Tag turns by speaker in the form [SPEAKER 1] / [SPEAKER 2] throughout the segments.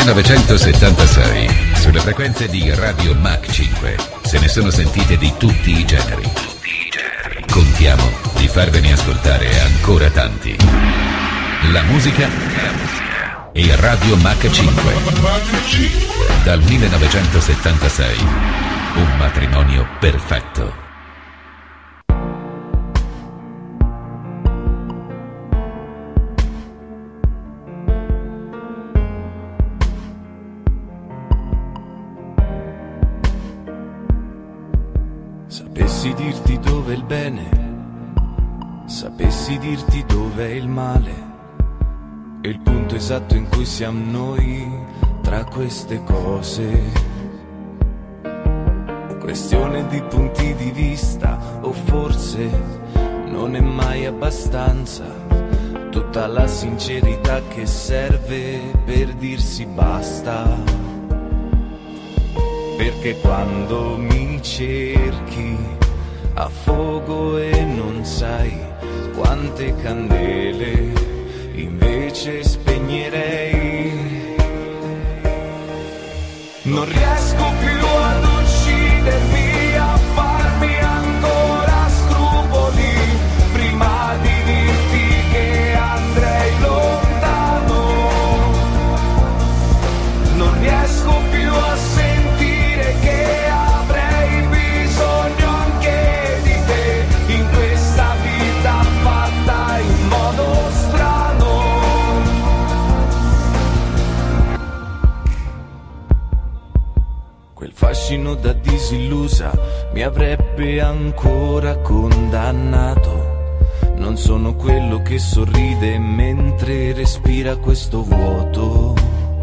[SPEAKER 1] 1976, sulle frequenze di Radio Mach 5, se ne sono sentite di tutti i generi. Contiamo di farvene ascoltare ancora tanti. La musica e Radio Mach 5. Dal 1976, un matrimonio perfetto.
[SPEAKER 2] Sapessi dirti dove è il bene, sapessi dirti dove è il male, e il punto esatto in cui siamo noi tra queste cose. Questione di punti di vista, o forse non è mai abbastanza tutta la sincerità che serve per dirsi basta. Perché quando mi cerchi affogo e non sai quante candele invece spegnerei. Non riesco più ad uccidermi, a farmi ancora scrupoli prima di dirti che andrei lontano. Non riesco più a sentire che avrei bisogno anche di te in questa vita fatta in modo strano. Quel fascino da disillusa mi avrebbe ancora condannato. Non sono quello che sorride mentre respira questo vuoto.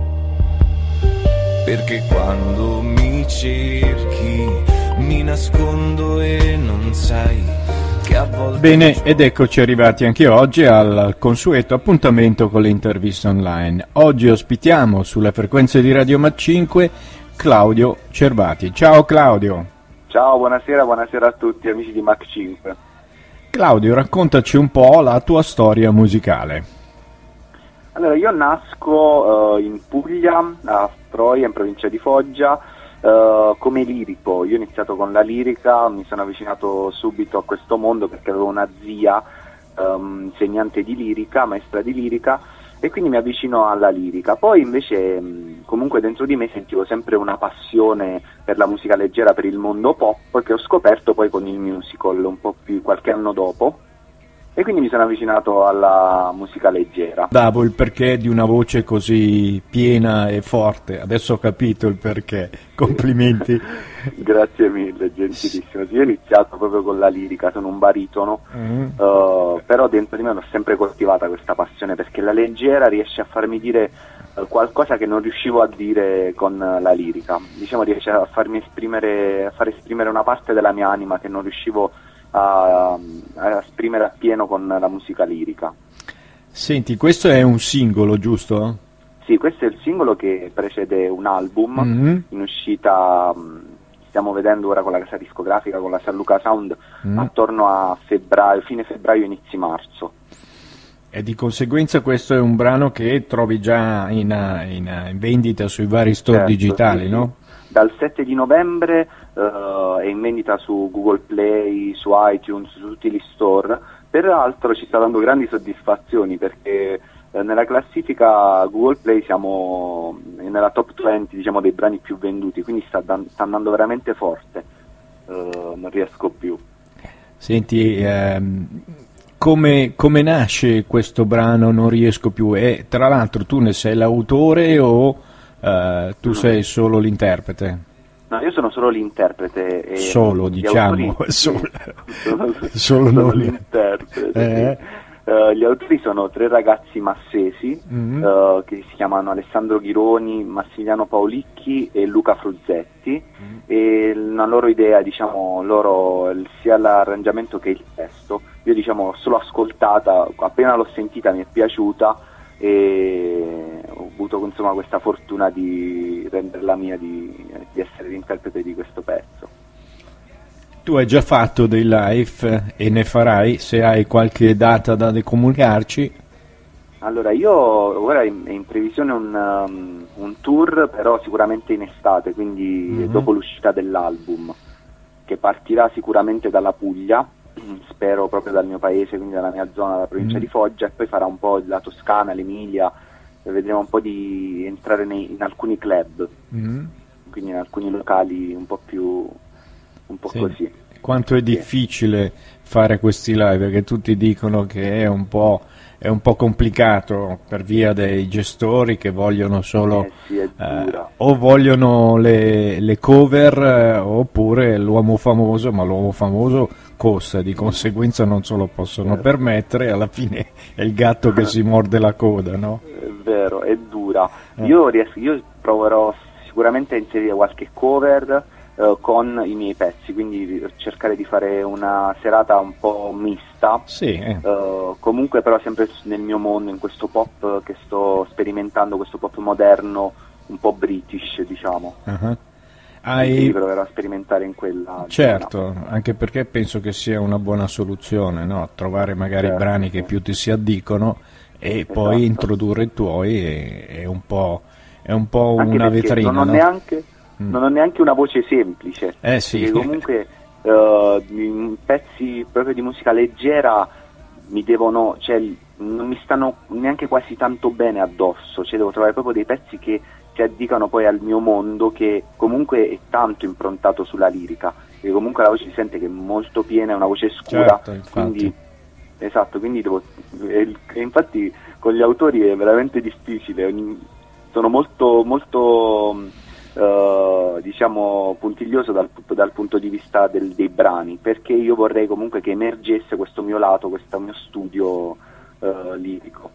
[SPEAKER 2] Perché quando mi cerchi mi nascondo e non sai che a volte...
[SPEAKER 3] Bene, ed eccoci arrivati anche oggi al consueto appuntamento con le interviste online. Oggi ospitiamo sulle frequenze di Radio Mach 5 Claudio Cervati. Ciao Claudio.
[SPEAKER 4] Ciao, buonasera a tutti amici di Mach 5.
[SPEAKER 3] Claudio, raccontaci un po' la tua storia musicale.
[SPEAKER 4] Allora, io nasco in Puglia, a Troia, in provincia di Foggia, come lirico. Io ho iniziato con la lirica, mi sono avvicinato subito a questo mondo perché avevo una zia insegnante di lirica, maestra di lirica, e quindi mi avvicino alla lirica. Poi invece comunque dentro di me sentivo sempre una passione per la musica leggera, per il mondo pop, che ho scoperto poi con il musical un po' più qualche anno dopo. E quindi mi sono avvicinato alla musica leggera.
[SPEAKER 3] Davo il perché di una voce così piena e forte, adesso ho capito il perché, complimenti.
[SPEAKER 4] Grazie mille, gentilissimo. Sì, io ho iniziato proprio con la lirica, sono un baritono, però dentro di me l'ho sempre coltivata questa passione, perché la leggera riesce a farmi dire qualcosa che non riuscivo a dire con la lirica. Diciamo, riesce a farmi esprimere, a far esprimere una parte della mia anima che non riuscivo a esprimere appieno con la musica lirica.
[SPEAKER 3] Senti, questo è un singolo, giusto?
[SPEAKER 4] Sì, questo è il singolo che precede un album in uscita, stiamo vedendo ora con la casa discografica, con la San Luca Sound, attorno a febbraio, fine febbraio, inizi marzo.
[SPEAKER 3] E di conseguenza questo è un brano che trovi già in vendita sui vari store digitali, sì, no?
[SPEAKER 4] Dal 7 di novembre è in vendita su Google Play, su iTunes, su tutti gli store. Peraltro ci sta dando grandi soddisfazioni perché nella classifica Google Play siamo nella top 20, diciamo, dei brani più venduti, quindi sta andando veramente forte. Non riesco più.
[SPEAKER 3] Senti, come nasce questo brano Non riesco più? E tra l'altro tu ne sei l'autore o tu sei solo l'interprete?
[SPEAKER 4] No, io sono solo l'interprete. E
[SPEAKER 3] solo, diciamo,
[SPEAKER 4] autori,
[SPEAKER 3] solo
[SPEAKER 4] non l'interprete. Gli autori sono tre ragazzi massesi che si chiamano Alessandro Ghironi, Massimiliano Paolicchi e Luca Fruzzetti, e una loro idea, diciamo, loro sia l'arrangiamento che il testo, io diciamo l'ho solo ascoltata, appena l'ho sentita mi è piaciuta e ho avuto insomma questa fortuna di renderla mia, di essere l'interprete di questo pezzo.
[SPEAKER 3] Tu hai già fatto dei live e ne farai, se hai qualche data da comunicarci?
[SPEAKER 4] Allora, io ora è in previsione un un tour, però sicuramente in estate, quindi dopo l'uscita dell'album, che partirà sicuramente dalla Puglia, spero proprio dal mio paese, quindi dalla mia zona, la provincia di Foggia, e poi farà un po' la Toscana, l'Emilia, e vedremo un po' di entrare in alcuni club, quindi in alcuni locali un po' così.
[SPEAKER 3] Quanto è difficile fare questi live, perché tutti dicono che è un po' complicato per via dei gestori che vogliono solo o vogliono le cover oppure l'uomo famoso, ma l'uomo famoso costa, di conseguenza non se lo possono permettere, alla fine è il gatto che si morde la coda, no?
[SPEAKER 4] È vero, è dura. Io proverò sicuramente a inserire qualche cover con i miei pezzi, quindi cercare di fare una serata un po' mista, comunque però sempre nel mio mondo, in questo pop che sto sperimentando, questo pop moderno un po' british, diciamo. Quindi proverò a sperimentare in quella.
[SPEAKER 3] Certo, anche perché penso che sia una buona soluzione, no? Trovare magari brani che più ti si addicono e poi introdurre i tuoi è un po'
[SPEAKER 4] anche
[SPEAKER 3] una vetrina,
[SPEAKER 4] non ho neanche una voce semplice, perché comunque in pezzi proprio di musica leggera non mi stanno neanche quasi tanto bene addosso, devo trovare proprio dei pezzi che si addicano poi al mio mondo, che comunque è tanto improntato sulla lirica, perché comunque la voce si sente che è molto piena, è una voce scura, quindi infatti con gli autori è veramente difficile, sono molto diciamo puntiglioso dal punto di vista dei brani, perché io vorrei comunque che emergesse questo mio lato, questo mio studio lirico.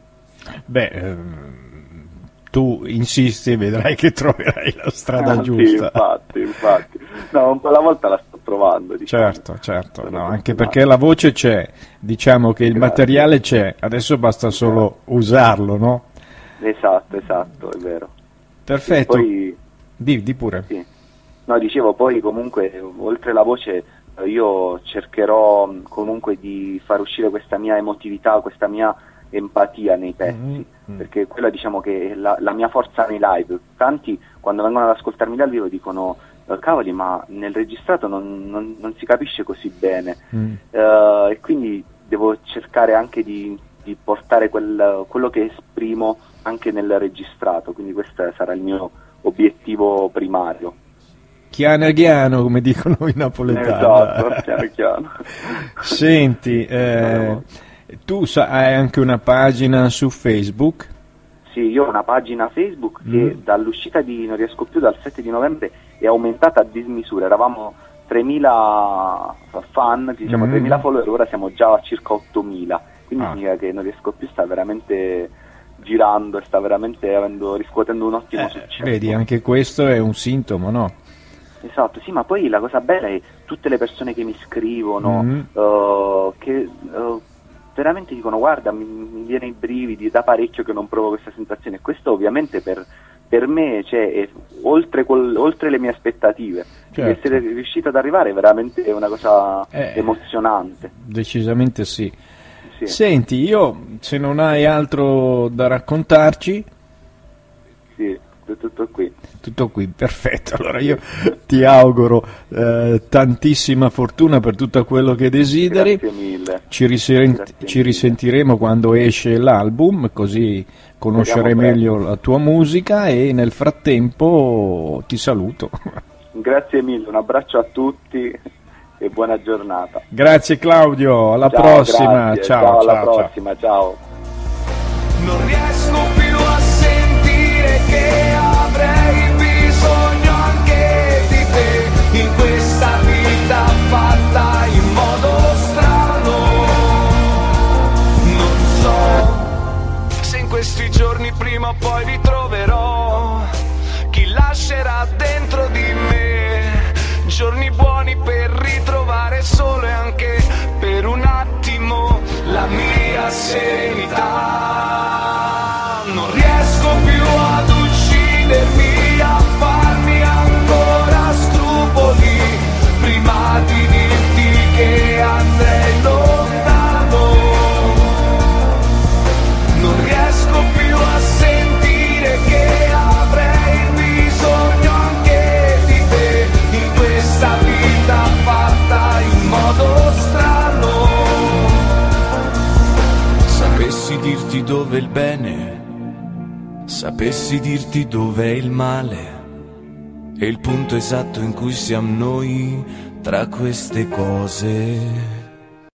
[SPEAKER 3] Tu insisti e vedrai che troverai la strada giusta.
[SPEAKER 4] Sì, infatti. No, un po' alla volta la sto trovando. Diciamo.
[SPEAKER 3] Certo, no, anche perché la voce c'è, diciamo che il materiale c'è, adesso basta solo usarlo, no?
[SPEAKER 4] Esatto, è vero.
[SPEAKER 3] Perfetto.
[SPEAKER 4] Poi,
[SPEAKER 3] di pure.
[SPEAKER 4] Sì. No, dicevo, poi comunque, oltre la voce, io cercherò comunque di far uscire questa mia emotività, questa mia empatia nei pezzi, perché quella diciamo che è la mia forza nei live. Tanti quando vengono ad ascoltarmi dal vivo dicono cavoli, ma nel registrato non si capisce così bene, e quindi devo cercare anche di portare quello che esprimo anche nel registrato, quindi questo sarà il mio obiettivo primario.
[SPEAKER 3] Chiano, come dicono i napoletani.
[SPEAKER 4] Esatto, chiano.
[SPEAKER 3] Senti, tu hai anche una pagina su Facebook?
[SPEAKER 4] Sì, io ho una pagina Facebook che dall'uscita di Non riesco più, dal 7 di novembre, è aumentata a dismisura. Eravamo 3.000 fan, diciamo 3.000 follower, ora siamo già a circa 8.000. Quindi significa che Non riesco più sta veramente girando e sta veramente riscuotendo un ottimo successo.
[SPEAKER 3] Vedi, anche questo è un sintomo, no?
[SPEAKER 4] Esatto, sì, ma poi la cosa bella è tutte le persone che mi scrivono, che veramente dicono guarda, mi viene i brividi, da parecchio che non provo questa sensazione. Questo ovviamente per me è oltre le mie aspettative.
[SPEAKER 3] Certo.
[SPEAKER 4] Essere riuscito ad arrivare è veramente una cosa emozionante.
[SPEAKER 3] Decisamente sì. Senti, io, se non hai altro da raccontarci...
[SPEAKER 4] Sì, tutto qui.
[SPEAKER 3] Tutto qui, perfetto. Allora io ti auguro tantissima fortuna per tutto quello che desideri.
[SPEAKER 4] Grazie mille.
[SPEAKER 3] Ci risentiremo quando esce l'album, così conoscerai meglio la tua musica, e nel frattempo ti saluto.
[SPEAKER 4] Grazie mille, un abbraccio a tutti e buona giornata.
[SPEAKER 3] Grazie Claudio, alla prossima.
[SPEAKER 4] Grazie.
[SPEAKER 3] Ciao,
[SPEAKER 4] alla prossima, ciao.
[SPEAKER 2] Non riesco più a sentire che avrei bisogno anche di te in questa vita fatta in modo strano. Non so se in questi giorni prima o poi ritroverò chi lascerà dentro di me giorni buoni per ritrovare solo e anche per un attimo la mia serenità. Non riesco più ad uccidermi, a farmi ancora scrupoli prima di dirti che andrei lontano. Non riesco più a sentire che avrei Sapessi dirti dov'è il bene, sapessi dirti dov'è il male, e il punto esatto in cui siamo noi tra queste cose.